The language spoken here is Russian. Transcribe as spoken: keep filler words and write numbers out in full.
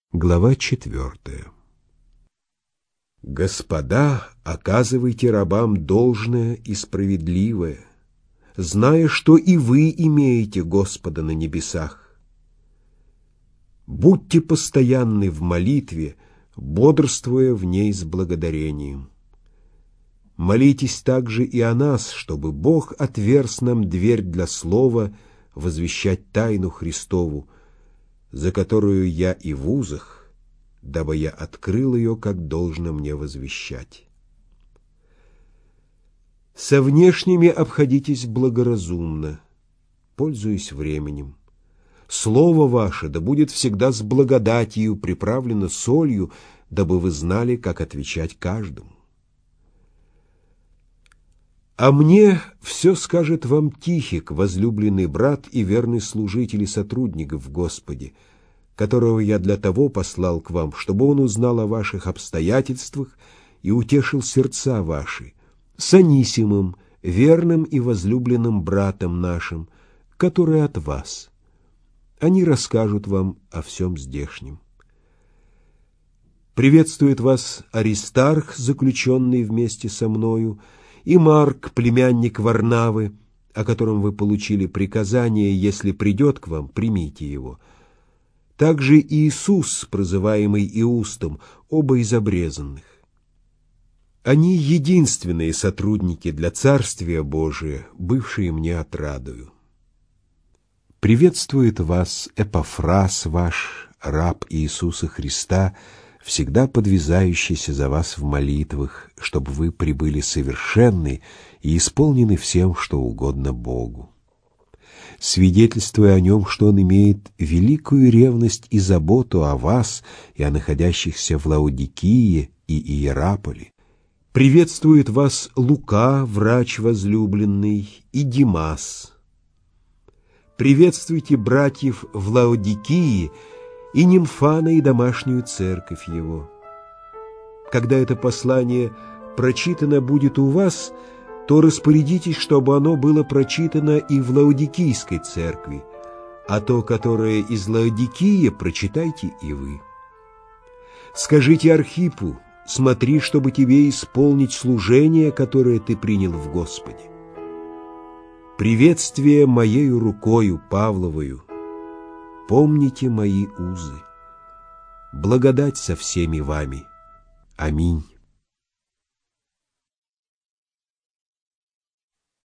Глава четвертая. Господа, оказывайте рабам должное и справедливое, зная, что и вы имеете Господа на небесах. Будьте постоянны в молитве, бодрствуя в ней с благодарением. Молитесь также и о нас, чтобы Бог отверз нам дверь для слова возвещать тайну Христову, за которую я и в узах, дабы я открыл ее, как должно мне возвещать. Со внешними обходитесь благоразумно, пользуясь временем. Слово ваше да будет всегда с благодатью приправлено солью, дабы вы знали, как отвечать каждому. А мне все скажет вам Тихик, возлюбленный брат и верный служитель и сотрудник в Господе, которого я для того послал к вам, чтобы он узнал о ваших обстоятельствах и утешил сердца ваши, с Анисимом, верным и возлюбленным братом нашим, который от вас. Они расскажут вам о всем здешнем. Приветствует вас Аристарх, заключенный вместе со мною, и Марк, племянник Варнавы, о котором вы получили приказание, если придет к вам, примите его. Также Иисус, прозываемый Иустом, оба из обрезанных. Они единственные сотрудники для Царствия Божия, бывшие мне отрадою. Приветствует вас Эпафрас ваш, раб Иисуса Христа, всегда подвязающийся за вас в молитвах, чтобы вы прибыли совершенны и исполнены всем, что угодно Богу. Свидетельствуя о нем, что он имеет великую ревность и заботу о вас и о находящихся в Лаодикии и Иераполе. Приветствует вас Лука, врач возлюбленный, и Димас. Приветствуйте братьев в Лаодикии и Нимфана и домашнюю церковь его. Когда это послание прочитано будет у вас, то распорядитесь, чтобы оно было прочитано и в Лаодикийской церкви, а то, которое из Лаодикии, прочитайте и вы. Скажите Архипу, смотри, чтобы тебе исполнить служение, которое ты принял в Господе. Приветствие моею рукою Павловою. Помните мои узы. Благодать со всеми вами. Аминь.